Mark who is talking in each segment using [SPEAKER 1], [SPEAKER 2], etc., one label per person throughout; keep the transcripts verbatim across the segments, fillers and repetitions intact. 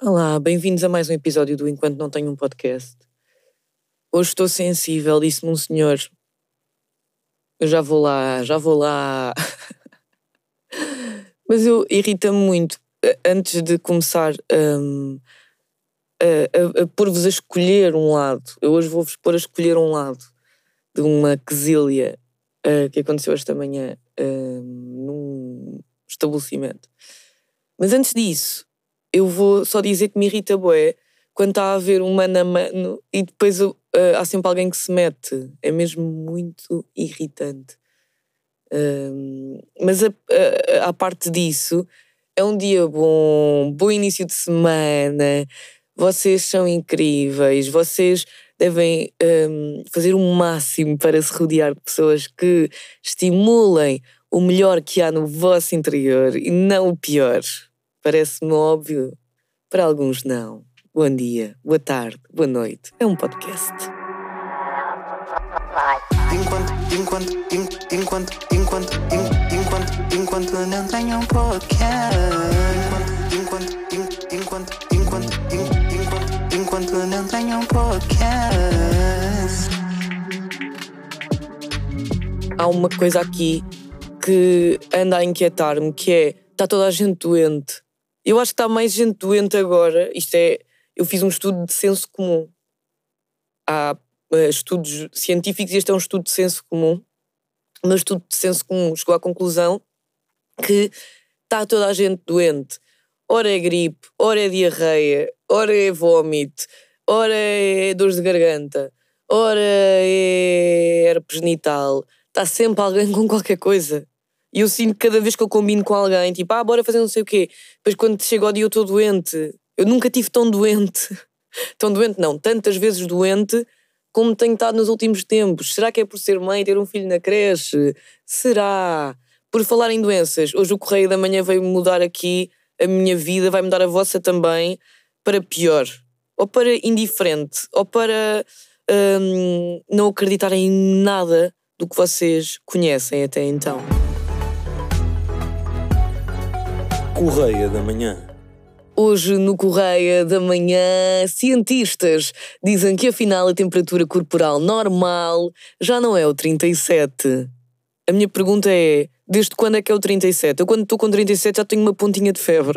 [SPEAKER 1] Olá, bem-vindos a mais um episódio do Enquanto Não Tenho um Podcast. Hoje estou sensível, disse-me um senhor. Eu já vou lá, já vou lá. Mas eu irrita-me muito, antes de começar um, a, a, a pôr-vos a escolher um lado. Eu hoje vou-vos pôr a escolher um lado de uma quesilha uh, que aconteceu esta manhã uh, num estabelecimento. Mas antes disso, eu vou só dizer que me irrita bué quando está a haver um mano a mano e depois uh, há sempre alguém que se mete. É mesmo muito irritante. Um, mas a, a, a parte disso, é um dia bom, bom início de semana, vocês são incríveis, vocês devem um, fazer o máximo para se rodear de pessoas que estimulem o melhor que há no vosso interior e não o pior. Parece-me óbvio, para alguns não. Bom dia, boa tarde, boa noite. É um podcast.
[SPEAKER 2] Enquanto, enquanto, enquanto, enquanto, enquanto, enquanto, enquanto não tenho um podcast. Enquanto, enquanto, enquanto, enquanto, enquanto, enquanto não tenho um podcast.
[SPEAKER 1] Há uma coisa aqui que anda a inquietar-me, que é, está toda a gente doente. Eu acho que está mais gente doente agora. Isto é, eu fiz um estudo de senso comum. Há uh, estudos científicos e este é um estudo de senso comum. O meu estudo de senso comum chegou à conclusão que está toda a gente doente. Ora é gripe, ora é diarreia, ora é vómito, ora é dores de garganta, ora é herpes genital. Está sempre alguém com qualquer coisa. E eu sinto que cada vez que eu combino com alguém, tipo, ah, bora fazer não sei o quê. Depois quando chega ao dia eu estou doente. Eu nunca tive tão doente. Tão doente não, tantas vezes doente como tenho estado nos últimos tempos. Será que é por ser mãe e ter um filho na creche? Será? Por falar em doenças, hoje o Correio da Manhã veio mudar aqui a minha vida, vai mudar a vossa também, para pior. Ou para indiferente. Ou para hum, não acreditarem em nada do que vocês conhecem até então.
[SPEAKER 3] Correia da Manhã.
[SPEAKER 1] Hoje no Correia da Manhã, cientistas dizem que afinal a temperatura corporal normal já não é o trinta e sete. A minha pergunta é, desde quando é que é o trinta e sete? Eu quando estou com trinta e sete já tenho uma pontinha de febre.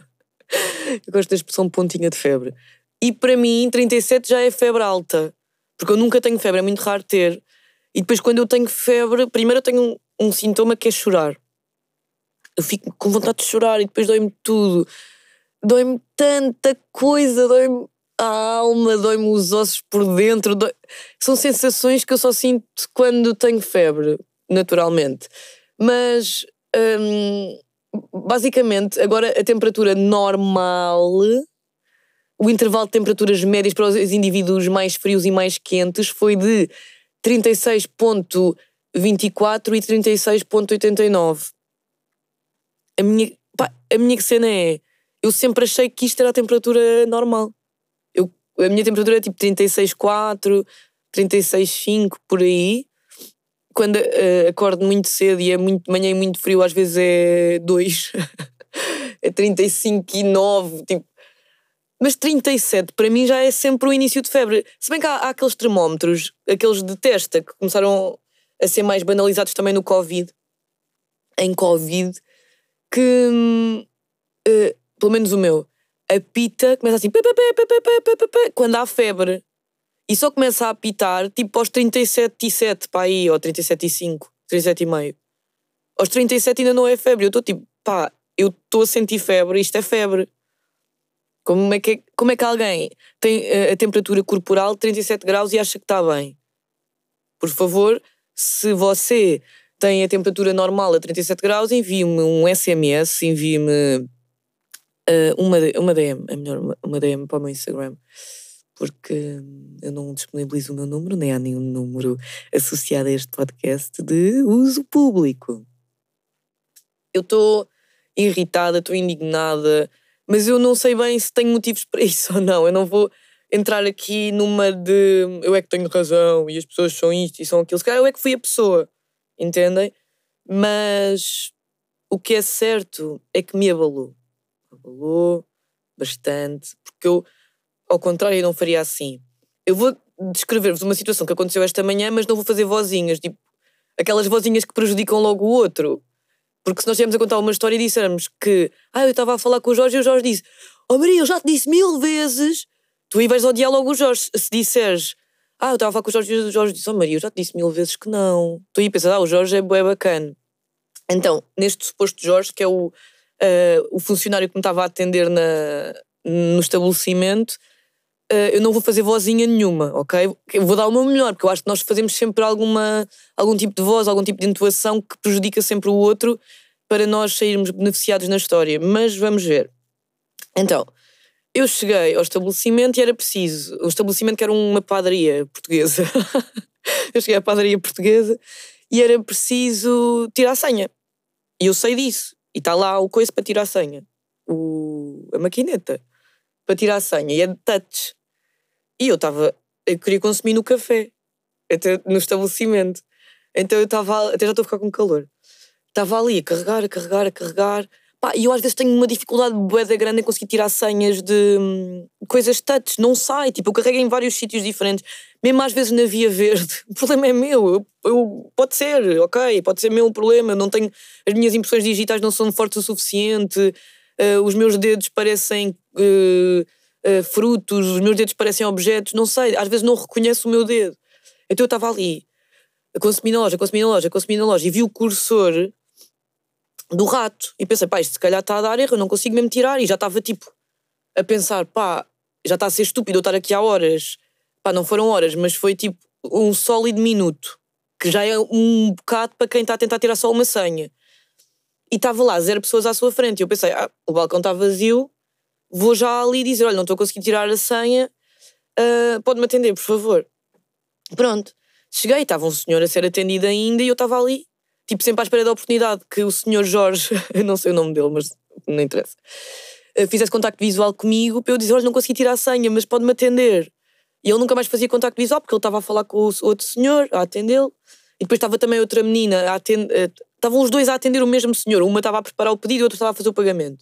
[SPEAKER 1] Eu gosto da expressão pontinha de febre. E para mim trinta e sete já é febre alta. Porque eu nunca tenho febre, é muito raro ter. E depois quando eu tenho febre, primeiro eu tenho um, um sintoma que é chorar. Eu fico com vontade de chorar e depois dói-me tudo. Dói-me tanta coisa, dói-me a alma, dói-me os ossos por dentro. Dói... São sensações que eu só sinto quando tenho febre, naturalmente. Mas, hum, basicamente, agora a temperatura normal, o intervalo de temperaturas médias para os indivíduos mais frios e mais quentes foi de trinta e seis vírgula vinte e quatro e trinta e seis vírgula oitenta e nove. A minha, pá, a minha cena é... Eu sempre achei que isto era a temperatura normal. Eu, a minha temperatura é tipo trinta e seis vírgula quatro, trinta e seis vírgula cinco, por aí. Quando uh, acordo muito cedo e é muito de manhã e muito frio, às vezes é dois. É trinta e cinco vírgula nove. Tipo. Mas trinta e sete para mim já é sempre o início de febre. Se bem que há, há aqueles termómetros, aqueles de testa, que começaram a ser mais banalizados também no Covid. Em Covid. Que... Uh, pelo menos o meu, apita, começa assim, pá, pá, pá, pá, pá, pá, pá, quando há febre. E só começa a apitar, tipo, aos trinta e sete vírgula sete, pá, aí, ou trinta e sete vírgula cinco, trinta e sete vírgula cinco. Aos trinta e sete ainda não é febre. Eu estou tipo, pá, eu estou a sentir febre, isto é febre. Como é que, como é que alguém tem a, a temperatura corporal de trinta e sete graus e acha que está bem? Por favor, se você tem a temperatura normal a trinta e sete graus, envie-me um S M S, envie-me... Uh, uma, uma D M, é melhor uma, uma D M para o meu Instagram, porque eu não disponibilizo o meu número, nem há nenhum número associado a este podcast de uso público. Eu estou irritada, estou indignada, mas eu não sei bem se tenho motivos para isso ou não. Eu não vou entrar aqui numa de eu é que tenho razão e as pessoas são isto e são aquilo. Se calhar eu é que fui a pessoa, entendem? Mas o que é certo é que me abalou. Abalou, bastante, porque eu, ao contrário, eu não faria assim. Eu vou descrever-vos uma situação que aconteceu esta manhã, mas não vou fazer vozinhas, tipo, aquelas vozinhas que prejudicam logo o outro. Porque se nós estivermos a contar uma história e dissermos que ah, eu estava a falar com o Jorge e o Jorge disse oh Maria, eu já te disse mil vezes, tu aí vais odiar logo o Jorge. Se disseres ah, eu estava a falar com o Jorge e o Jorge disse oh Maria, eu já te disse mil vezes que não, tu aí pensas, ah, o Jorge é bué bacana. Então, neste suposto Jorge, que é o, uh, o funcionário que me estava a atender na, no estabelecimento, uh, eu não vou fazer vozinha nenhuma, ok? Eu vou dar o meu melhor, porque eu acho que nós fazemos sempre alguma, algum tipo de voz, algum tipo de entoação que prejudica sempre o outro para nós sairmos beneficiados na história. Mas vamos ver. Então, eu cheguei ao estabelecimento e era preciso... O estabelecimento que era uma padaria portuguesa. Eu cheguei à padaria portuguesa e era preciso tirar a senha. E eu sei disso. E está lá o coisa para tirar a senha. O, a maquineta. Para tirar a senha. E é de touch. E eu estava... Eu queria consumir no café. Até no estabelecimento. Então eu estava... Até já estou a ficar com calor. Estava ali a carregar, a carregar, a carregar. Pá, e eu às vezes tenho uma dificuldade bué da grande em conseguir tirar senhas de hum, coisas touch. Não sai. Tipo, eu carrego em vários sítios diferentes. Mesmo às vezes na Via Verde. O problema é meu. Eu, eu, pode ser, ok. Pode ser meu o problema. Eu não tenho, as minhas impressões digitais não são fortes o suficiente. Uh, os meus dedos parecem uh, uh, frutos. Os meus dedos parecem objetos. Não sei. Às vezes não reconheço o meu dedo. Então eu estava ali a consumir na loja, a consumir na loja, a consumir na loja. E vi o cursor do rato. E pensei, pá, isto se calhar está a dar erro. Eu não consigo mesmo tirar. E já estava tipo a pensar, pá, já está a ser estúpido eu estar aqui há horas. Pá, não foram horas, mas foi tipo um sólido minuto, que já é um bocado para quem está a tentar tirar só uma senha. E estava lá zero pessoas à sua frente. E eu pensei, ah, o balcão está vazio, vou já ali dizer, olha, não estou a conseguir tirar a senha, uh, pode-me atender, por favor. Pronto. Cheguei, estava um senhor a ser atendido ainda e eu estava ali, tipo sempre à espera da oportunidade que o senhor Jorge, eu não sei o nome dele, mas não interessa, uh, fizesse contacto visual comigo para eu dizer, olha, não consegui tirar a senha, mas pode-me atender. E ele nunca mais fazia contacto visual porque ele estava a falar com o outro senhor a atendê-lo. E depois estava também outra menina a atender. Estavam os dois a atender o mesmo senhor. Uma estava a preparar o pedido e a outra estava a fazer o pagamento.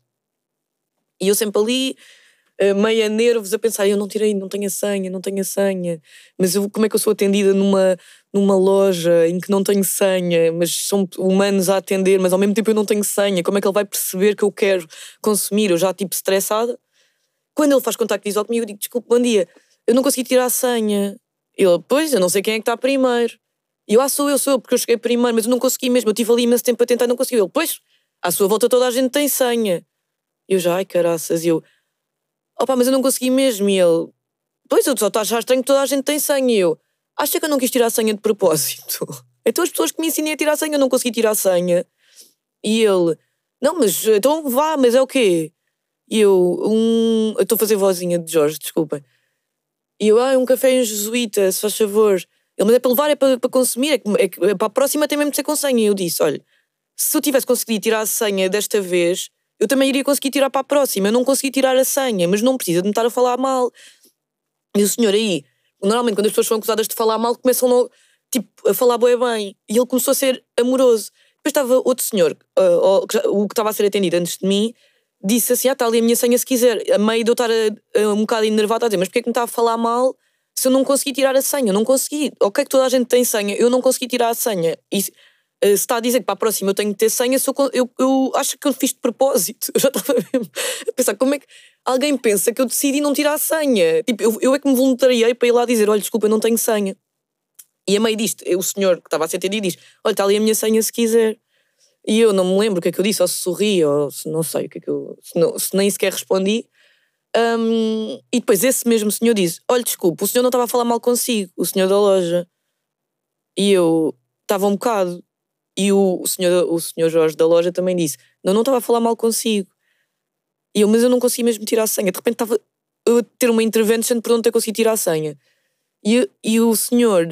[SPEAKER 1] E eu sempre ali, meio a nervos, a pensar, eu não tirei, não tenho a senha, não tenho a senha. Mas eu, como é que eu sou atendida numa, numa loja em que não tenho senha, mas são humanos a atender, mas ao mesmo tempo eu não tenho senha. Como é que ele vai perceber que eu quero consumir? Eu já tipo estressada. Quando ele faz contacto visual comigo, eu digo, desculpe, bom dia, eu não consegui tirar a senha. Ele, pois, eu não sei quem é que está primeiro. E eu, ah, sou eu, sou eu, porque eu cheguei primeiro, mas eu não consegui mesmo. Eu estive ali imenso tempo a tentar e não consegui. Ele, pois, à sua volta toda a gente tem senha. E eu já, ai caraças. E eu, opá, mas eu não consegui mesmo. E ele, pois, eu só estou a achar estranho que toda a gente tem senha. E eu, acha que eu não quis tirar a senha de propósito? Então as pessoas que me ensinei a tirar a senha, eu não consegui tirar a senha. E ele, não, mas então vá, mas é o quê? E eu, um, eu estou a fazer vozinha de Jorge, desculpem. E eu, ah, um café em jesuíta, se faz favor. Ele, mas é para levar, é para, para consumir, é, que, é, que, é para a próxima tem mesmo de ser com senha. E eu disse, olha, se eu tivesse conseguido tirar a senha desta vez, eu também iria conseguir tirar para a próxima. Eu não consegui tirar a senha, mas não precisa de me estar a falar mal. E o senhor aí, normalmente quando as pessoas são acusadas de falar mal, começam logo, tipo, a falar bué bem. E ele começou a ser amoroso. Depois estava outro senhor, uh, o que estava a ser atendido antes de mim, disse assim, ah, está ali a minha senha se quiser. A meio de eu estar a, a, um bocado enervada a dizer, mas porquê é que me está a falar mal se eu não consegui tirar a senha? Eu não consegui. Ok que toda a gente tem senha, eu não consegui tirar a senha. E se está a dizer que para a próxima eu tenho que ter senha, se eu, eu, eu acho que eu fiz de propósito. Eu já estava mesmo a pensar, como é que alguém pensa que eu decidi não tirar a senha? Tipo, eu, eu é que me voluntariei para ir lá dizer, olha, desculpa, eu não tenho senha. E a meio disto, o senhor que estava a ser atendido diz, olha, está ali a minha senha se quiser. E eu não me lembro o que é que eu disse, ou se sorri, ou se não sei o que é que eu... Se, não, se nem sequer respondi. Um, e depois esse mesmo senhor disse, olha, desculpa, o senhor não estava a falar mal consigo, o senhor da loja. E eu estava um bocado. E o, o, senhor, o senhor Jorge da loja também disse, não, não estava a falar mal consigo. E eu, mas eu não consegui mesmo tirar a senha. De repente estava eu a ter uma intervention por não ter conseguido tirar a senha. E, e o senhor,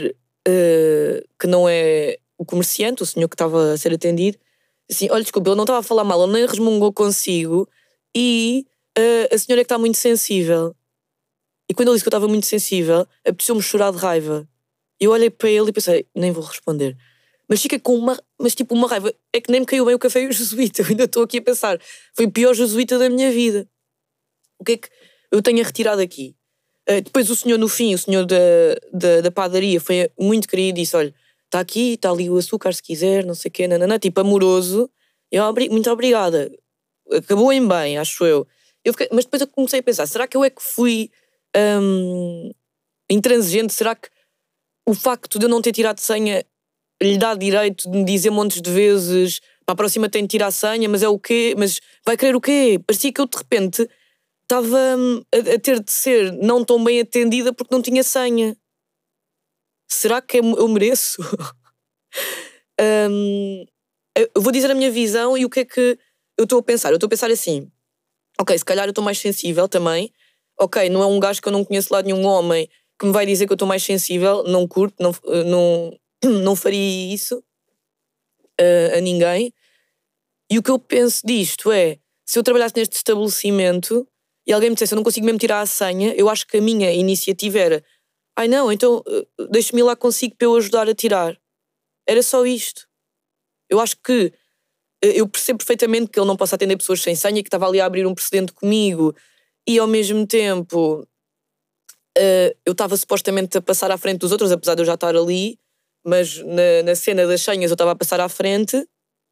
[SPEAKER 1] uh, que não é o comerciante, o senhor que estava a ser atendido, assim, olha, desculpa, ele não estava a falar mal, ele nem resmungou consigo e uh, a senhora é que está muito sensível. E quando ele disse que eu estava muito sensível, apeteceu-me chorar de raiva. E eu olhei para ele e pensei, nem vou responder. Mas fica com uma, mas tipo uma raiva, é que nem me caiu bem o café e o jesuíta, eu ainda estou aqui a pensar, foi o pior jesuíta da minha vida. O que é que eu tenho retirado aqui? Uh, depois o senhor no fim, o senhor da, da, da padaria foi muito querido e disse, olha, está aqui, está ali o açúcar se quiser, não sei o quê, nanana, tipo amoroso. Eu, muito obrigada. Acabou em bem, acho eu. eu fiquei, mas depois eu comecei a pensar, será que eu é que fui hum, intransigente? Será que o facto de eu não ter tirado senha lhe dá direito de me dizer montes de vezes para a próxima tenho de tirar a senha, mas é o quê? Mas vai querer o quê? Parecia que eu de repente estava a, a ter de ser não tão bem atendida porque não tinha senha. Será que eu mereço? um, eu vou dizer a minha visão e o que é que eu estou a pensar. Eu estou a pensar assim, ok, se calhar eu estou mais sensível também. Ok, não é um gajo que eu não conheço lá nenhum homem que me vai dizer que eu estou mais sensível, não curto, não, não, não faria isso uh, a ninguém. E o que eu penso disto é, se eu trabalhasse neste estabelecimento e alguém me dissesse eu não consigo mesmo tirar a senha, eu acho que a minha iniciativa era, ai não, então uh, deixe-me ir lá consigo para eu ajudar a tirar. Era só isto. Eu acho que uh, eu percebo perfeitamente que ele não possa atender pessoas sem senha, que estava ali a abrir um precedente comigo e ao mesmo tempo uh, eu estava supostamente a passar à frente dos outros, apesar de eu já estar ali, mas na, na cena das senhas eu estava a passar à frente.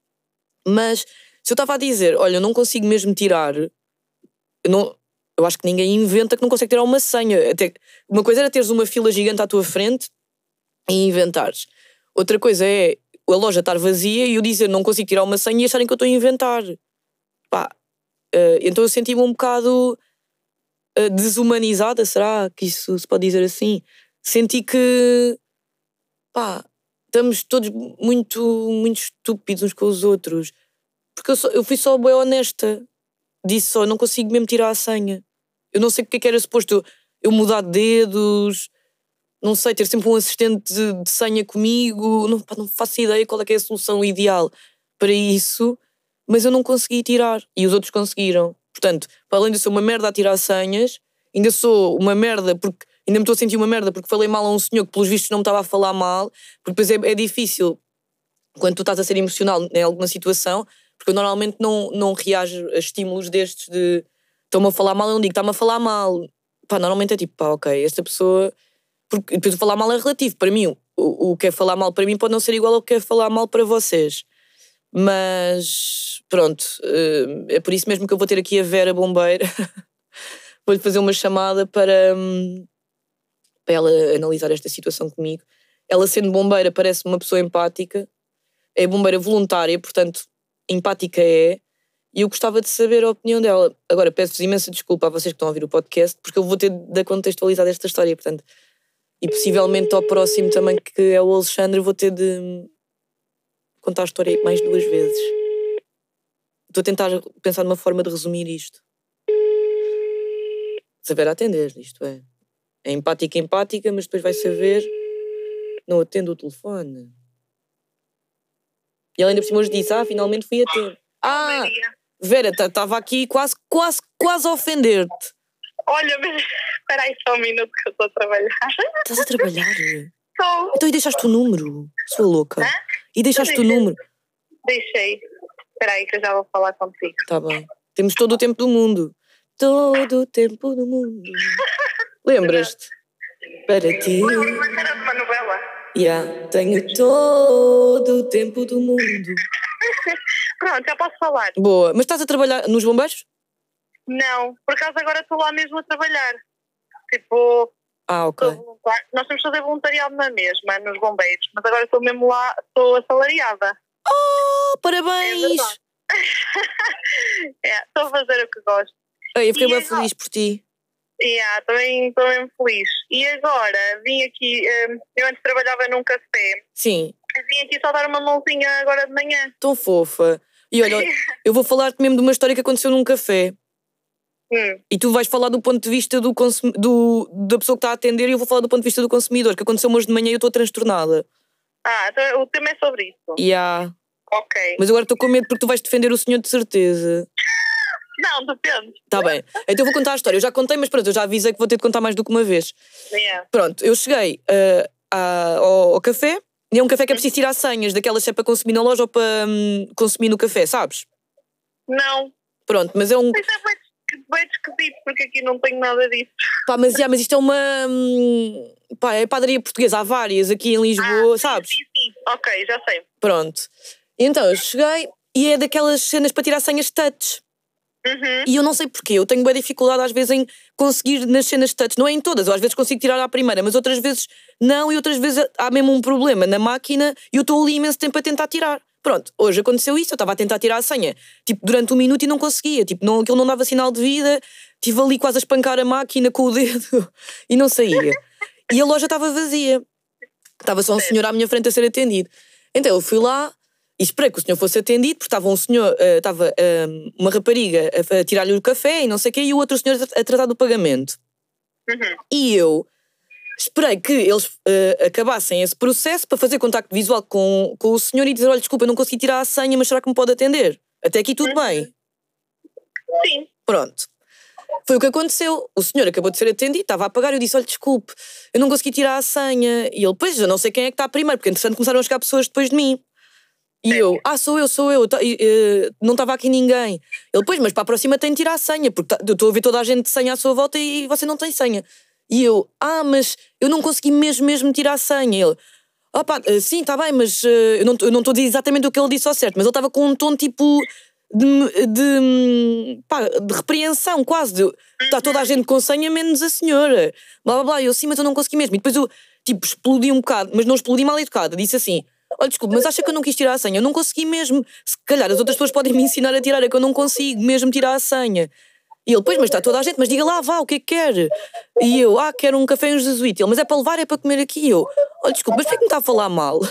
[SPEAKER 1] Mas se eu estava a dizer, olha, eu não consigo mesmo tirar, eu, não, eu acho que ninguém inventa que não consegue tirar uma senha. Até, uma coisa era teres uma fila gigante à tua frente e inventares. Outra coisa é a loja estar vazia e eu dizer não consigo tirar uma senha e acharem que eu estou a inventar. Pá, uh, então eu senti-me um bocado uh, desumanizada, será que isso se pode dizer assim? Senti que, pá, estamos todos muito, muito estúpidos uns com os outros. Porque eu, só, eu fui só bem honesta. Disse só, não consigo mesmo tirar a senha. Eu não sei porque é que era suposto eu mudar de dedos, não sei, ter sempre um assistente de, de senha comigo, não, pá, não faço ideia qual é que é a solução ideal para isso, mas eu não consegui tirar. E os outros conseguiram. Portanto, para além de eu ser uma merda a tirar senhas, ainda sou uma merda porque ainda me estou a sentir uma merda porque falei mal a um senhor que pelos vistos não me estava a falar mal, porque depois é, é difícil quando tu estás a ser emocional em alguma situação, porque eu normalmente não, não reajo a estímulos destes de estão-me a falar mal, eu não digo está-me a falar mal. Pá, normalmente é tipo, pá, ok, esta pessoa... Porque depois o falar mal é relativo. Para mim, o, o que é falar mal para mim pode não ser igual ao que é falar mal para vocês. Mas, pronto, é por isso mesmo que eu vou ter aqui a Vera Bombeira. Vou-lhe fazer uma chamada para, para ela analisar esta situação comigo. Ela, sendo bombeira, parece uma pessoa empática. É bombeira voluntária, portanto, empática é. E eu gostava de saber a opinião dela. Agora, peço-vos imensa desculpa a vocês que estão a ouvir o podcast, porque eu vou ter de contextualizar esta história, portanto... E possivelmente ao próximo também, que é o Alexandre, vou ter de contar a história mais duas vezes. Estou a tentar pensar numa forma de resumir isto. Saber atender, isto é. É empática, empática, mas depois vai saber... Não atendo o telefone. E ela ainda por cima hoje disse, ah, finalmente fui a ter. Ah, Vera, estava aqui quase, quase, quase a ofender-te.
[SPEAKER 4] Olha, mas espera aí só um minuto que eu estou a trabalhar.
[SPEAKER 1] Estás a trabalhar?
[SPEAKER 4] Estou.
[SPEAKER 1] Então e deixaste o número? Sua louca. Hã? E deixaste o número?
[SPEAKER 4] Deixei. Espera aí que eu já vou falar contigo.
[SPEAKER 1] Tá bem. Temos todo o tempo do mundo. Todo o tempo do mundo. Lembras-te? Para ti.
[SPEAKER 4] Mas era de uma novela.
[SPEAKER 1] Yeah. Tenho todo o tempo do mundo.
[SPEAKER 4] Pronto, já posso falar.
[SPEAKER 1] Boa. Mas estás a trabalhar nos bombeiros?
[SPEAKER 4] Não, por acaso agora estou lá mesmo a trabalhar. Tipo,
[SPEAKER 1] ah, ok.
[SPEAKER 4] Nós temos que fazer voluntariado na mesma, nos bombeiros, mas agora estou mesmo lá, estou assalariada.
[SPEAKER 1] Oh, parabéns!
[SPEAKER 4] É, é, estou a fazer o que gosto.
[SPEAKER 1] Ei, eu fiquei
[SPEAKER 4] e
[SPEAKER 1] bem
[SPEAKER 4] agora...
[SPEAKER 1] feliz por ti.
[SPEAKER 4] Yeah, também estou mesmo feliz. E agora vim aqui, eu antes trabalhava num café.
[SPEAKER 1] Sim.
[SPEAKER 4] Vim aqui só dar uma mãozinha agora de manhã.
[SPEAKER 1] Tão fofa. E olha, eu vou falar-te mesmo de uma história que aconteceu num café.
[SPEAKER 4] Hum.
[SPEAKER 1] E tu vais falar do ponto de vista do consum... do... da pessoa que está a atender e eu vou falar do ponto de vista do consumidor, que aconteceu hoje de manhã e eu estou transtornada.
[SPEAKER 4] Ah, então o tema é sobre isso.
[SPEAKER 1] Yeah.
[SPEAKER 4] Ok.
[SPEAKER 1] Mas agora estou com medo porque tu vais defender o senhor de certeza.
[SPEAKER 4] Não, depende.
[SPEAKER 1] Tá bem. Então eu vou contar a história. Eu já contei, mas pronto, eu já avisei que vou ter de contar mais do que uma vez.
[SPEAKER 4] Yeah.
[SPEAKER 1] Pronto, eu cheguei uh, a, ao, ao café e é um café que é preciso tirar senhas daquelas se é para consumir na loja ou para um, consumir no café, sabes?
[SPEAKER 4] Não.
[SPEAKER 1] Pronto, mas é um...
[SPEAKER 4] Mas é muito bem esquisito, porque aqui não tenho nada disso.
[SPEAKER 1] Pá, mas, já, mas isto é uma... hum, Pá, é padaria portuguesa, há várias aqui em Lisboa,
[SPEAKER 4] Ah,
[SPEAKER 1] sabes?
[SPEAKER 4] Sim, sim, ok, já sei.
[SPEAKER 1] Pronto. Então eu cheguei e é daquelas cenas para tirar senhas touch.
[SPEAKER 4] Uhum.
[SPEAKER 1] E eu não sei porquê, eu tenho boa dificuldade às vezes em conseguir nas cenas touch. Não é em todas, eu às vezes consigo tirar à primeira, mas outras vezes não, e outras vezes há mesmo um problema na máquina e eu estou ali imenso tempo a tentar tirar. Pronto, hoje aconteceu isso, eu estava a tentar tirar a senha, tipo, durante um minuto e não conseguia, tipo, não, aquilo não dava sinal de vida, estive ali quase a espancar a máquina com o dedo e não saía. E a loja estava vazia, estava só um senhor à minha frente a ser atendido. Então eu fui lá e esperei que o senhor fosse atendido, porque estava um senhor, uh, estava uh, uma rapariga a, a tirar-lhe o café e não sei o quê, e o outro senhor a, a tratar do pagamento.
[SPEAKER 4] Uhum.
[SPEAKER 1] E eu esperei que eles uh, acabassem esse processo para fazer contacto visual com, com o senhor e dizer, olha, desculpa, eu não consegui tirar a senha, mas será que me pode atender? Até aqui tudo
[SPEAKER 4] Uhum.
[SPEAKER 1] bem.
[SPEAKER 4] Sim.
[SPEAKER 1] Pronto. Foi o que aconteceu. O senhor acabou de ser atendido, estava a pagar, eu disse, olha, desculpe, eu não consegui tirar a senha. E ele, pois, eu não sei quem é que está primeiro, porque entretanto começaram a chegar pessoas depois de mim. E eu, ah, sou eu, sou eu, tá, e, uh, não estava aqui ninguém. Ele, pois, mas para a próxima tem de tirar a senha, porque tá, eu estou a ver toda a gente de senha à sua volta e você não tem senha. E eu, ah, mas eu não consegui mesmo, mesmo tirar a senha. Ele, ah pá, uh, sim, está bem, mas uh, eu não eu não estou a dizer exatamente o que ele disse ao certo, mas ele estava com um tom tipo de, de, pá, de repreensão, quase, de, está toda a gente com senha, menos a senhora. Blá, blá, blá. E eu, sim, mas eu não consegui mesmo. E depois eu, tipo, explodi um bocado, mas não explodi mal educada, disse assim, olha, desculpe, mas acha que eu não quis tirar a senha? Eu não consegui mesmo. Se calhar as outras pessoas podem me ensinar a tirar, é que eu não consigo mesmo tirar a senha. E ele, pois, mas está toda a gente, mas diga lá, vá, o que é que quer? E eu, ah, quero um café e um jesuíta. Ele, mas é para levar, é para comer aqui. E eu, olha, desculpe, mas por que me está a falar mal?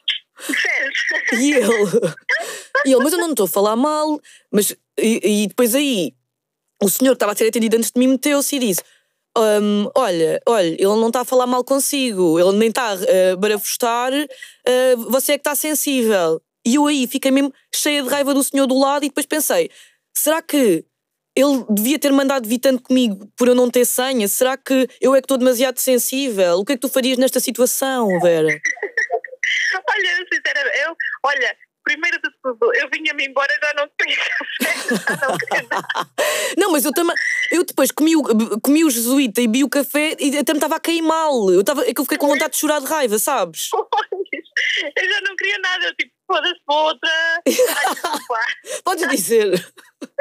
[SPEAKER 1] E ele, e ele, mas eu não estou a falar mal. Mas, e, e depois aí, o senhor que estava a ser atendido antes de mim meteu-se e disse, Um, olha, olha, ele não está a falar mal consigo, ele nem está a uh, barafustar, uh, você é que está sensível. E eu aí fiquei mesmo cheia de raiva do senhor do lado e depois pensei, será que ele devia ter mandado vir tanto comigo por eu não ter senha? Será que eu é que estou demasiado sensível? O que é que tu farias nesta situação, Vera?
[SPEAKER 4] Olha, sinceramente, eu, olha, primeiro de tudo, eu vinha-me embora e já não queria café, já não queria nada.
[SPEAKER 1] Não, mas eu também, eu depois comi o, comi o jesuíta e bi o café e até me estava a cair mal. Eu estava, é que eu fiquei com vontade de chorar de raiva, sabes?
[SPEAKER 4] Eu já não queria nada, eu tipo, foda-se para outra. Ai, desculpa.
[SPEAKER 1] Podes dizer.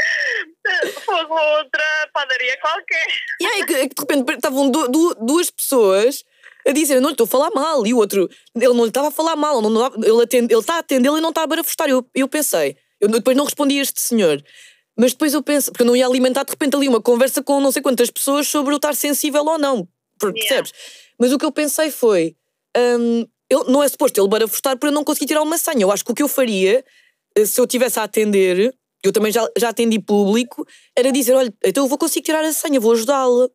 [SPEAKER 4] Fosse outra padaria qualquer.
[SPEAKER 1] E aí, que, é que de repente estavam du, du, duas pessoas a dizer, eu não lhe estou a falar mal. E o outro, ele não lhe estava a falar mal, ele, não, ele, atende, ele está a atender e não está a barafustar. Eu, eu pensei, eu depois não respondi a este senhor, mas depois eu penso, porque eu não ia alimentar de repente ali uma conversa com não sei quantas pessoas sobre eu estar sensível ou não, percebes? Yeah. Mas o que eu pensei foi, hum, eu, não é suposto ele barafustar por eu não conseguir tirar uma senha. Eu acho que o que eu faria, se eu estivesse a atender, eu também já, já atendi público, era dizer, olha, então eu vou conseguir tirar a senha, vou ajudá-la.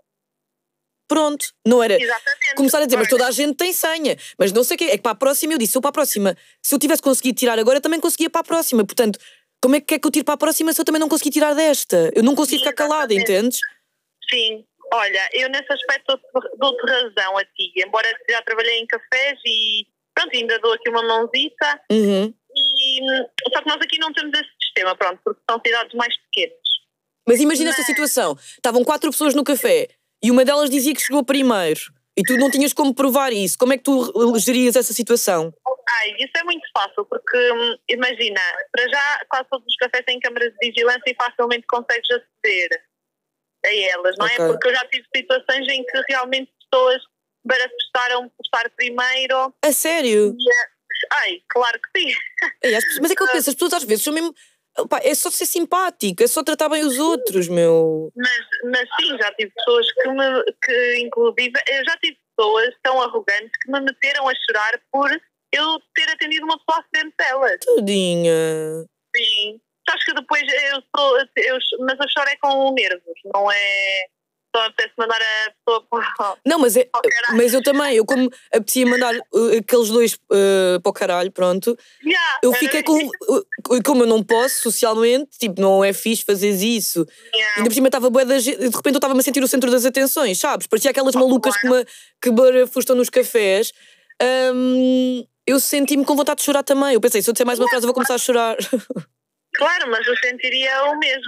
[SPEAKER 1] Pronto, não era
[SPEAKER 4] Exatamente.
[SPEAKER 1] Começar a dizer, mas toda a gente tem senha, mas não sei o quê, é que para a próxima eu disse, eu para a próxima, se eu tivesse conseguido tirar agora, também conseguia para a próxima, portanto, como é que quer que eu tire para a próxima se eu também não consegui tirar desta? Eu não consigo ficar calada, entendes?
[SPEAKER 4] Sim, olha, eu nesse aspecto dou-te razão a ti, embora já trabalhei em cafés e pronto, ainda dou aqui uma mãozita,
[SPEAKER 1] uhum.
[SPEAKER 4] e, só que nós aqui não temos esse sistema, pronto, porque são cidades mais pequenas.
[SPEAKER 1] Mas imagina mas... esta situação, estavam quatro pessoas no café e uma delas dizia que chegou primeiro e tu não tinhas como provar isso, como é que tu gerias essa situação?
[SPEAKER 4] Ai, isso é muito fácil, porque imagina, para já quase todos os cafés têm câmaras de vigilância e facilmente consegues aceder a elas, não okay. é? Porque eu já tive situações em que realmente pessoas barafustaram por estar primeiro.
[SPEAKER 1] A sério?
[SPEAKER 4] E, ai, claro que sim.
[SPEAKER 1] É, mas é que eu penso, as pessoas às vezes são mesmo... Pá, é só ser simpático, é só tratar bem os outros, meu.
[SPEAKER 4] Mas, mas sim, já tive pessoas que me, que inclusive, eu já tive pessoas tão arrogantes que me meteram a chorar por eu ter atendido uma pessoa à frente delas.
[SPEAKER 1] Tadinha.
[SPEAKER 4] Sim. Acho que depois eu sou, eu, mas eu choro é com nervos, não é... Só apetece mandar a pessoa para...
[SPEAKER 1] Não, mas, é, mas eu também, eu como apetecia mandar uh, aqueles dois uh, para o caralho, pronto,
[SPEAKER 4] yeah,
[SPEAKER 1] eu fiquei com... Uh, como eu não posso socialmente, tipo, não é fixe fazeres isso.
[SPEAKER 4] Yeah.
[SPEAKER 1] Ainda por cima estava bué da gente, de repente eu estava-me a sentir o centro das atenções, sabes? Parecia aquelas oh, malucas claro. que, me, que barafustam nos cafés. Um, eu senti-me com vontade de chorar também. Eu pensei, se eu disser mais uma frase eu vou começar a chorar.
[SPEAKER 4] Claro, mas eu sentiria o mesmo.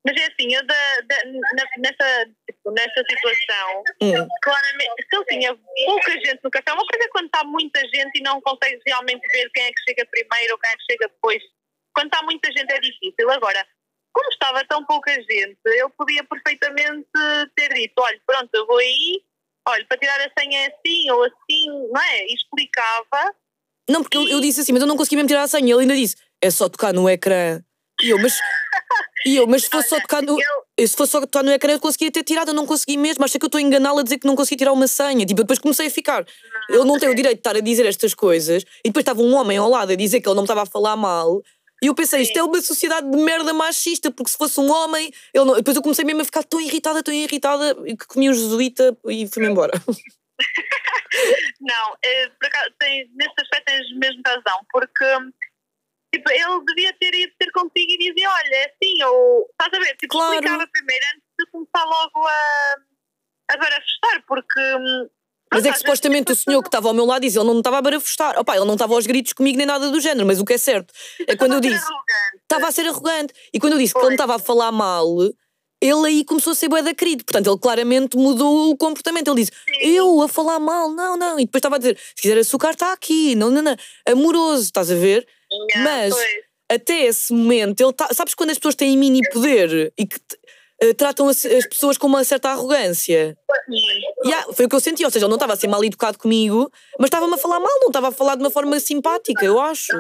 [SPEAKER 4] Mas é assim, eu da, da, na, nessa, tipo, nessa situação,
[SPEAKER 1] hum.
[SPEAKER 4] claramente, se eu tinha pouca gente no café, uma coisa é quando está muita gente e não consegues realmente ver quem é que chega primeiro ou quem é que chega depois. Quando está muita gente é difícil. Agora, como estava tão pouca gente, eu podia perfeitamente ter dito, olha, pronto, eu vou aí, olha, para tirar a senha é assim ou assim, não é? E explicava.
[SPEAKER 1] Não, porque e... eu, eu disse assim, mas eu não consegui mesmo tirar a senha. Ele ainda disse, é só tocar no ecrã. E eu, mas... E eu, mas se fosse, olha, só tocar no, eu... se fosse só tocar no ecrã eu conseguia ter tirado, eu não consegui mesmo. Acho que eu estou a enganá-la a dizer que não consegui tirar uma senha. Tipo, eu depois comecei a ficar, não, eu não tenho o direito de estar a dizer estas coisas. E depois estava um homem ao lado a dizer que ele não me estava a falar mal. E eu pensei, isto é uma sociedade de merda machista, porque se fosse um homem, ele não... Depois eu comecei mesmo a ficar tão irritada, tão irritada, que comi o jesuíta e fui-me embora.
[SPEAKER 4] Não, é, por acaso, tem, nesse aspecto tens mesmo razão, porque tipo, ele devia ter ido ter contigo e dizer, olha, é assim, ou estás a ver, tipo, claro. Explicava primeiro antes de começar logo a, a barafustar, porque...
[SPEAKER 1] Mas é que supostamente o senhor que estava ao meu lado diz, ele não me estava a barafustar. Opa, ele não estava aos gritos comigo nem nada do género, mas o que é certo é quando eu disse... Estava a ser arrogante. E quando eu disse que ele me estava a falar mal, ele aí começou a ser bué da querido. Portanto, ele claramente mudou o comportamento. Ele disse, sim. Eu a falar mal, não, não. E depois estava a dizer, se quiser açúcar está aqui, não, não, não. Amoroso, estás a ver? Yeah, mas foi. Até esse momento, ele tá... sabes quando as pessoas têm mini poder e que... Uh, tratam as, as pessoas com uma certa arrogância. Yeah, foi o que eu senti, ou seja, ele não estava a ser mal educado comigo, mas estava-me a falar mal, não estava a falar de uma forma simpática, eu acho.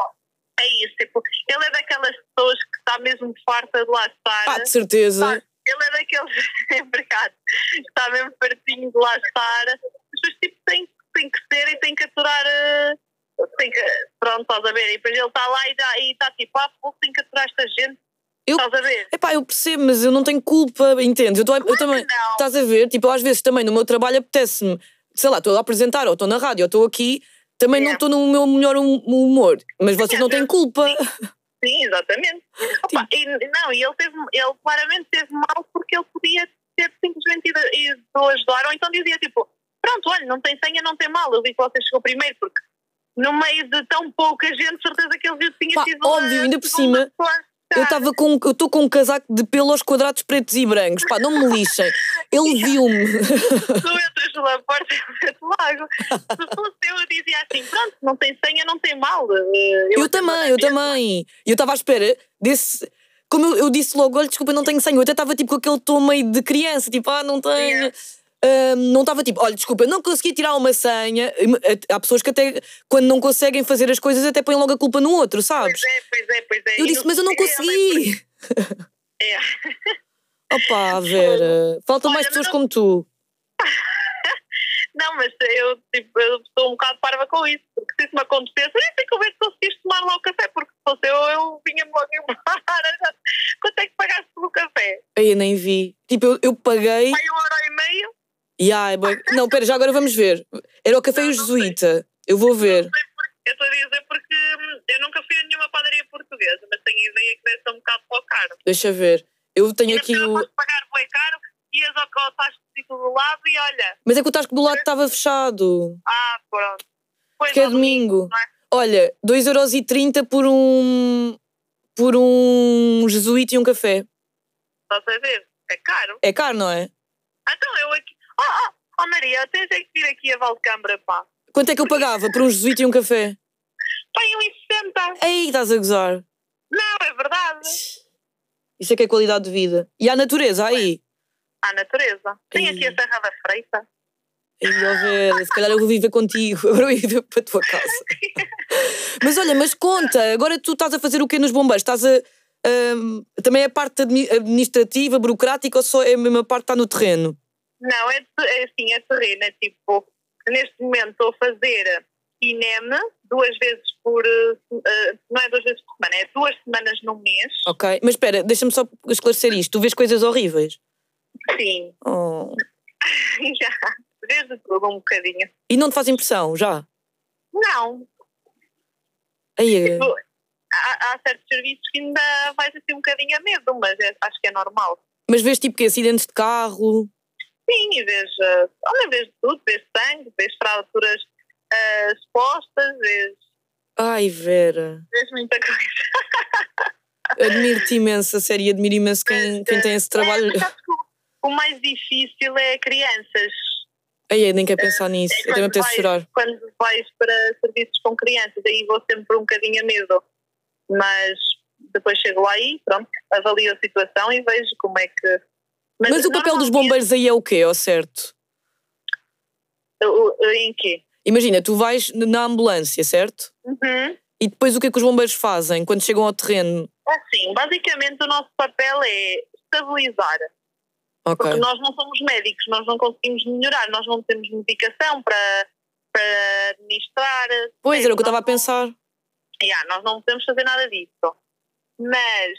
[SPEAKER 4] É isso, tipo, ele é daquelas pessoas que está mesmo farta de lá estar.
[SPEAKER 1] Ah, de certeza.
[SPEAKER 4] Tá, ele é daqueles empregados que está mesmo fartinho de lá estar. As pessoas tipo, têm, têm que ser e têm que aturar. Uh, têm que, pronto, estás a ver? E depois ele está lá e está tipo, ah, pô, tem que aturar esta gente.
[SPEAKER 1] Eu,
[SPEAKER 4] estás a ver?
[SPEAKER 1] Epá, eu percebo, mas eu não tenho culpa, entendes? Eu, tô, eu também, estás a ver? Tipo, às vezes também no meu trabalho apetece-me, sei lá, estou a apresentar, ou estou na rádio, ou estou aqui, também yeah. não estou no meu melhor humor, mas vocês não têm culpa.
[SPEAKER 4] Sim, sim, exatamente. Tipo, Opa, e, não, e ele, teve, ele claramente teve mal porque ele podia ter simplesmente ido, ido ajudar, ou então dizia tipo, pronto, olha, não tem senha, não tem mal, eu vi que você chegou primeiro, porque no meio de tão pouca gente, certeza que ele viu que tinha
[SPEAKER 1] Pá,
[SPEAKER 4] sido...
[SPEAKER 1] óbvio, ainda por cima... Eu estava com, eu estou com um casaco de pelo aos quadrados pretos e brancos, pá, não me lixem. Ele viu-me.
[SPEAKER 4] Tu entras pela porta e eu lago. Se fosse eu, eu dizia assim, pronto, não tem senha, não tem mal.
[SPEAKER 1] Eu, eu também, eu também. E eu estava à espera desse... Como eu, eu disse logo, olha, desculpa, não tenho senha. Eu até estava tipo com aquele tom meio de criança, tipo, ah, não tenho... Yeah. Um, não estava tipo, olha, desculpa, não consegui tirar uma senha. Há pessoas que até, quando não conseguem fazer as coisas, até põem logo a culpa no outro, sabes?
[SPEAKER 4] Pois é, pois é, pois é.
[SPEAKER 1] Eu disse, mas eu não consegui.
[SPEAKER 4] É.
[SPEAKER 1] Opa, Vera, faltam olha, mais pessoas não... como tu.
[SPEAKER 4] Não, mas eu, tipo, eu estou um bocado parva com isso, porque se isso me acontecesse, eu nem sei como é que conseguiste tomar lá o café, porque se fosse eu, eu vinha-me logo embora. Quanto é que pagaste pelo café?
[SPEAKER 1] Eu nem vi. Tipo, eu, eu paguei...
[SPEAKER 4] Foi um euro e meio?
[SPEAKER 1] Yeah, não, pera, já agora vamos ver. Era o café não, e o jesuíta. Eu vou ver.
[SPEAKER 4] Não sei porque, eu estou a dizer porque eu nunca fui a nenhuma padaria portuguesa, mas tenho a ideia que deve ser um bocado para o caro.
[SPEAKER 1] Deixa ver. Eu tenho e aqui o...
[SPEAKER 4] Eu pagar bem caro, ias ao, ao tasco do lado e olha...
[SPEAKER 1] Mas é que o tasco do lado estava fechado.
[SPEAKER 4] Ah, pronto.
[SPEAKER 1] Porque é domingo. domingo é? Olha, dois euros e trinta por um... por um jesuíta e um café.
[SPEAKER 4] Estás a ver? É caro.
[SPEAKER 1] É caro, não é?
[SPEAKER 4] Então eu aqui... Oh, oh, oh Maria, tens é que vir aqui a Valcambra, pá.
[SPEAKER 1] Quanto é que eu pagava por um jesuíta e um café?
[SPEAKER 4] Pá, um e sessenta.
[SPEAKER 1] Ei, estás a gozar.
[SPEAKER 4] Não, é verdade.
[SPEAKER 1] Isso é que é qualidade de vida. E a natureza, aí?
[SPEAKER 4] A natureza. Tem aqui a Serra da Freita.
[SPEAKER 1] Ei, ó Vera, se calhar eu vou viver contigo. Agora eu ia viver para a tua casa. Mas olha, mas conta, agora tu estás a fazer o quê nos bombeiros? Estás a... Um, também é a parte administrativa, burocrática, ou só é a mesma parte que está no terreno?
[SPEAKER 4] Não, é, é assim, é terreno, é tipo, neste momento estou a fazer I N E M duas vezes por, uh, não é duas vezes por semana, é duas semanas no mês.
[SPEAKER 1] Ok, mas espera, deixa-me só esclarecer isto, tu vês coisas horríveis?
[SPEAKER 4] Sim.
[SPEAKER 1] Oh.
[SPEAKER 4] Já, desde tudo um bocadinho.
[SPEAKER 1] E não te faz impressão, já?
[SPEAKER 4] Não.
[SPEAKER 1] Aí,
[SPEAKER 4] tipo, há, há certos serviços que ainda vais assim um bocadinho a medo, mas é, acho que é normal.
[SPEAKER 1] Mas vês tipo que acidentes de carro?
[SPEAKER 4] Sim, e vês, uh, olha, vês tudo, vês sangue, vês fraturas uh, expostas, vês...
[SPEAKER 1] Ai, Vera.
[SPEAKER 4] Vês muita coisa.
[SPEAKER 1] Admiro-te imenso, a sério, admiro imenso quem, quem tem esse trabalho.
[SPEAKER 4] É, acho que o mais difícil é crianças.
[SPEAKER 1] Ai, eu nem quero pensar nisso,
[SPEAKER 4] É
[SPEAKER 1] eu também apetece
[SPEAKER 4] vais,
[SPEAKER 1] chorar.
[SPEAKER 4] Quando vais para serviços com crianças, aí vou sempre um bocadinho a medo. Mas depois chego lá e pronto, avalio a situação e vejo como é que...
[SPEAKER 1] Mas, Mas o papel dos bombeiros aí é o quê, ao certo?
[SPEAKER 4] O, em quê?
[SPEAKER 1] Imagina, tu vais na ambulância, certo?
[SPEAKER 4] Uhum.
[SPEAKER 1] E depois o que é que os bombeiros fazem quando chegam ao terreno?
[SPEAKER 4] Assim, basicamente o nosso papel é estabilizar.
[SPEAKER 1] Okay.
[SPEAKER 4] Porque nós não somos médicos, nós não conseguimos melhorar, nós não temos medicação para, para administrar.
[SPEAKER 1] Pois,
[SPEAKER 4] é,
[SPEAKER 1] era o que eu estava
[SPEAKER 4] não,
[SPEAKER 1] a pensar.
[SPEAKER 4] Yeah, nós não podemos fazer nada disso. Mas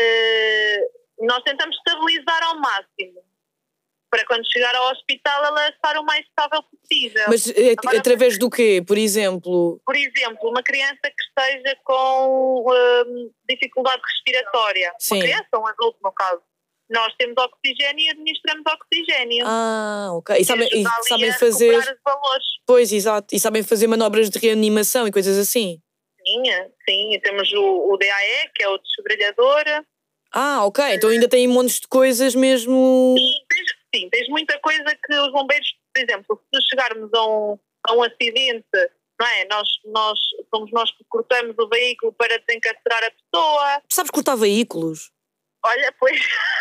[SPEAKER 4] uh, nós tentamos estabilizar ao máximo. Para quando chegar ao hospital ela estar o mais estável possível.
[SPEAKER 1] Mas é,
[SPEAKER 4] Agora,
[SPEAKER 1] através do quê? Por exemplo?
[SPEAKER 4] Por exemplo, uma criança que esteja com um, dificuldade respiratória.
[SPEAKER 1] Sim.
[SPEAKER 4] Uma criança, um adulto no caso. Nós temos oxigênio e administramos oxigênio.
[SPEAKER 1] Ah, ok. E sabem, e sabem
[SPEAKER 4] a
[SPEAKER 1] fazer...
[SPEAKER 4] os valores.
[SPEAKER 1] Pois, exato. E sabem fazer manobras de reanimação e coisas assim?
[SPEAKER 4] Sim, sim. E temos o, o D A E, que é o desfibrilhador.
[SPEAKER 1] Ah, ok. Então ainda tem montes de coisas mesmo...
[SPEAKER 4] Sim, tens, sim, tens muita coisa que os bombeiros, por exemplo, se chegarmos a um, a um acidente, não é? Nós, nós, somos nós que cortamos o veículo para desencarcerar a pessoa.
[SPEAKER 1] Tu sabes cortar veículos?
[SPEAKER 4] Olha, pois,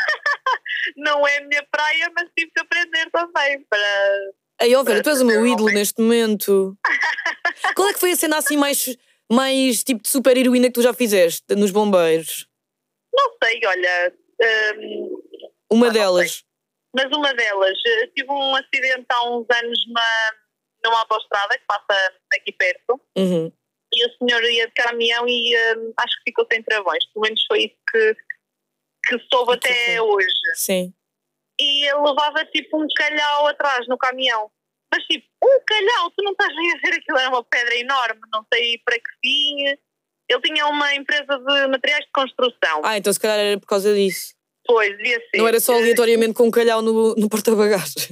[SPEAKER 4] não é a minha praia, mas tive que aprender também para...
[SPEAKER 1] Ei, ó Vera, tu és o meu ídolo neste momento. Qual é que foi a cena assim mais, mais tipo de super heroína que tu já fizeste nos bombeiros?
[SPEAKER 4] Não sei, olha... Um,
[SPEAKER 1] uma delas.
[SPEAKER 4] Mas uma delas, tive um acidente há uns anos numa, numa autoestrada que passa aqui perto.
[SPEAKER 1] Uhum.
[SPEAKER 4] E o senhor ia de caminhão e um, acho que ficou sem travões. Pelo menos foi isso que... que soube até foi. Hoje.
[SPEAKER 1] Sim.
[SPEAKER 4] E ele levava tipo um calhau atrás no caminhão. Mas tipo, um calhau, tu não estás bem a ver, aquilo era uma pedra enorme, não sei para que fim. Ele tinha uma empresa de materiais de construção.
[SPEAKER 1] Ah, então se calhar era por causa disso.
[SPEAKER 4] Pois, devia ser.
[SPEAKER 1] Não era só aleatoriamente com um calhau no, no porta-bagagens.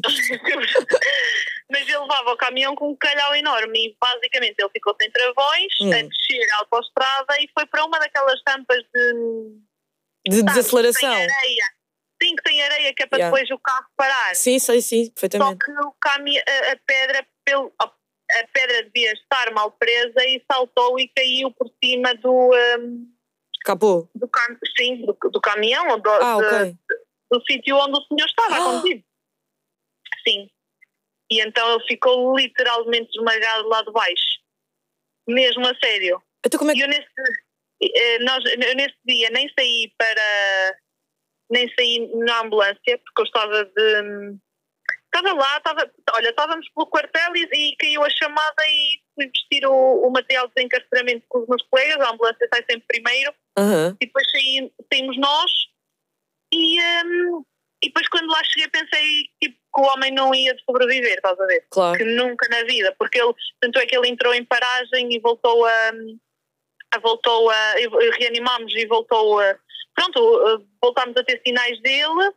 [SPEAKER 4] Mas ele levava o caminhão com um calhau enorme e basicamente ele ficou sem travões, hum. a descer a autoestrada e foi para uma daquelas tampas de...
[SPEAKER 1] De
[SPEAKER 4] Sabes,
[SPEAKER 1] desaceleração.
[SPEAKER 4] Que tem areia. Sim, que tem areia, que é para yeah. depois o carro parar.
[SPEAKER 1] Sim, sei, sim, perfeitamente.
[SPEAKER 4] Só que o caminho, a, a pedra, pelo, a, a pedra devia estar mal presa e saltou e caiu por cima do... Um,
[SPEAKER 1] Capô?
[SPEAKER 4] Do, cam, sim, do, do caminhão, do,
[SPEAKER 1] ah, okay.
[SPEAKER 4] do, do sítio onde o senhor estava a conduzir. Sim. E então ele ficou literalmente esmagado lá de baixo. Mesmo a sério.
[SPEAKER 1] Então como é que...
[SPEAKER 4] E eu nesse... Nós, eu nesse dia nem saí para nem saí na ambulância porque eu estava de estava lá, estava, olha, estávamos pelo quartel e, e caiu a chamada e fui vestir o, o material de desencarceramento com os meus colegas, a ambulância sai sempre primeiro
[SPEAKER 1] uhum.
[SPEAKER 4] e depois saí, saímos nós e, um, e depois quando lá cheguei pensei tipo, que o homem não ia sobreviver, estás a ver?
[SPEAKER 1] Claro.
[SPEAKER 4] Que nunca na vida, porque ele, tanto é que ele entrou em paragem e voltou a voltou a, reanimámos e voltou a, pronto, voltámos a ter sinais dele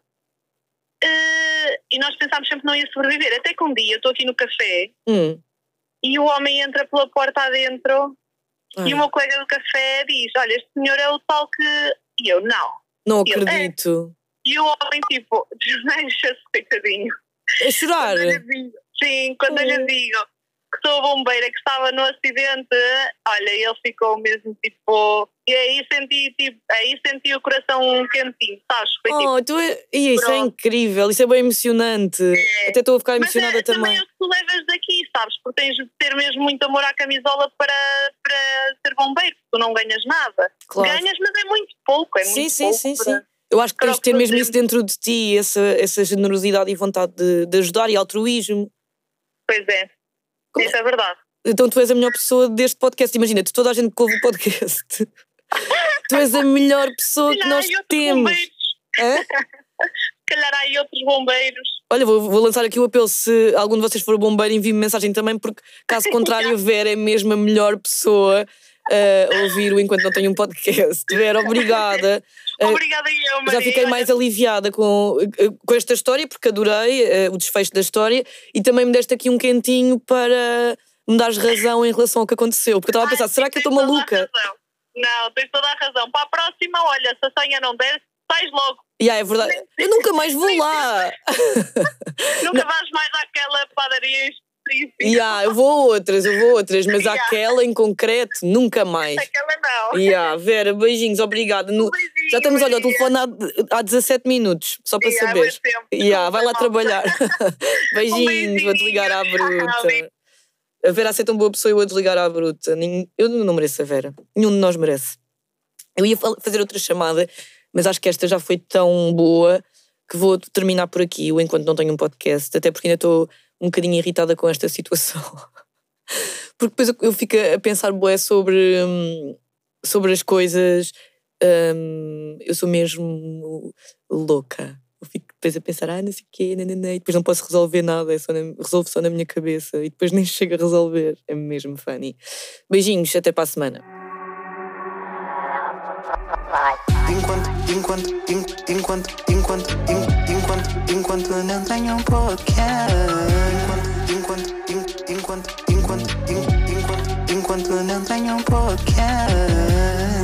[SPEAKER 4] uh, e nós pensámos sempre que não ia sobreviver, até que um dia eu estou aqui no café
[SPEAKER 1] hum.
[SPEAKER 4] e o homem entra pela porta adentro
[SPEAKER 1] Ai.
[SPEAKER 4] E o meu colega do café diz, olha, este senhor é o tal que... E eu, não.
[SPEAKER 1] Não acredito.
[SPEAKER 4] É. E o homem tipo, desmancha-se, coitadinho.
[SPEAKER 1] A chorar?
[SPEAKER 4] Quando eu lhe digo, sim, quando hum. eu lhe digo que sou a bombeira que estava no acidente, olha, ele ficou mesmo tipo, e aí senti tipo, aí senti o coração quentinho, sabes? Foi,
[SPEAKER 1] oh,
[SPEAKER 4] tipo,
[SPEAKER 1] tu é... e isso é incrível, isso é bem emocionante. É. Até estou a ficar emocionada
[SPEAKER 4] Mas é,
[SPEAKER 1] também.
[SPEAKER 4] também é o que tu levas daqui, sabes? Porque tens de ter mesmo muito amor à camisola para, para ser bombeiro, tu não ganhas nada.
[SPEAKER 1] Claro.
[SPEAKER 4] Ganhas, mas é muito pouco, é
[SPEAKER 1] sim,
[SPEAKER 4] muito
[SPEAKER 1] sim,
[SPEAKER 4] pouco.
[SPEAKER 1] Sim, sim,
[SPEAKER 4] para...
[SPEAKER 1] sim. Eu acho que tens de ter mesmo isso dentro de ti, essa, essa generosidade e vontade de, de ajudar e altruísmo.
[SPEAKER 4] Pois é, Como isso é? é verdade.
[SPEAKER 1] Então tu és a melhor pessoa deste podcast. Imagina, tu toda a gente que ouve o podcast. Tu és a melhor pessoa que nós temos.
[SPEAKER 4] Se calhar há aí outros bombeiros.
[SPEAKER 1] Olha, vou, vou lançar aqui o apelo. Se algum de vocês for bombeiro, envie-me mensagem também, porque caso contrário, a Vera é mesmo a melhor pessoa a ouvir o Enquanto Não Tenho um Podcast. Vera, obrigada.
[SPEAKER 4] Obrigada eu, Maria.
[SPEAKER 1] Já fiquei mais aliviada com, com esta história, porque adorei uh, o desfecho da história e também me deste aqui um quentinho para me dares razão em relação ao que aconteceu. Porque eu estava a pensar,
[SPEAKER 4] Ai,
[SPEAKER 1] será que eu estou maluca?
[SPEAKER 4] Não, tens toda a razão. Para a próxima, olha, se a senha não der, sais logo.
[SPEAKER 1] Yeah, é verdade. Eu nunca mais vou lá.
[SPEAKER 4] Nunca vais mais àquela padaria específica.
[SPEAKER 1] Yeah, eu vou a outras, eu vou a outras, mas
[SPEAKER 4] Yeah.
[SPEAKER 1] aquela em concreto, nunca mais.
[SPEAKER 4] Aquela não.
[SPEAKER 1] Yeah, Vera, beijinhos, obrigada. No-
[SPEAKER 4] Beijinho,
[SPEAKER 1] Já estamos, olha, ao
[SPEAKER 4] beijinho.
[SPEAKER 1] telefone há, há dezassete minutos, só para
[SPEAKER 4] Yeah,
[SPEAKER 1] saberes.
[SPEAKER 4] muito tempo.
[SPEAKER 1] Yeah, vai lá
[SPEAKER 4] Desculpa,
[SPEAKER 1] trabalhar. Beijinhos,
[SPEAKER 4] beijinho.
[SPEAKER 1] vou desligar à
[SPEAKER 4] Ah,
[SPEAKER 1] bruta. A Vera a ser tão boa pessoa e eu vou desligar à bruta. Nin- Eu não mereço a Vera. Nenhum de nós merece. Eu ia fal- fazer outra chamada, mas acho que esta já foi tão boa que vou terminar por aqui, o enquanto não tenho um podcast, até porque ainda estou um bocadinho irritada com esta situação. Porque depois eu- eu fico a pensar bué sobre, hum, sobre as coisas. hum, eu sou mesmo louca. Eu fico depois a pensar, ah, não sei o quê, nananã, e depois não posso resolver nada, é só na, resolvo só na minha cabeça e depois nem chego a resolver. É mesmo funny. Beijinhos, até para a semana.
[SPEAKER 2] Enquanto, enquanto, en- enquanto, enquanto, en- enquanto, enquanto não tenho um podcast. Enquanto, enquanto, en- enquanto, en- enquanto, enquanto não tenho um podcast.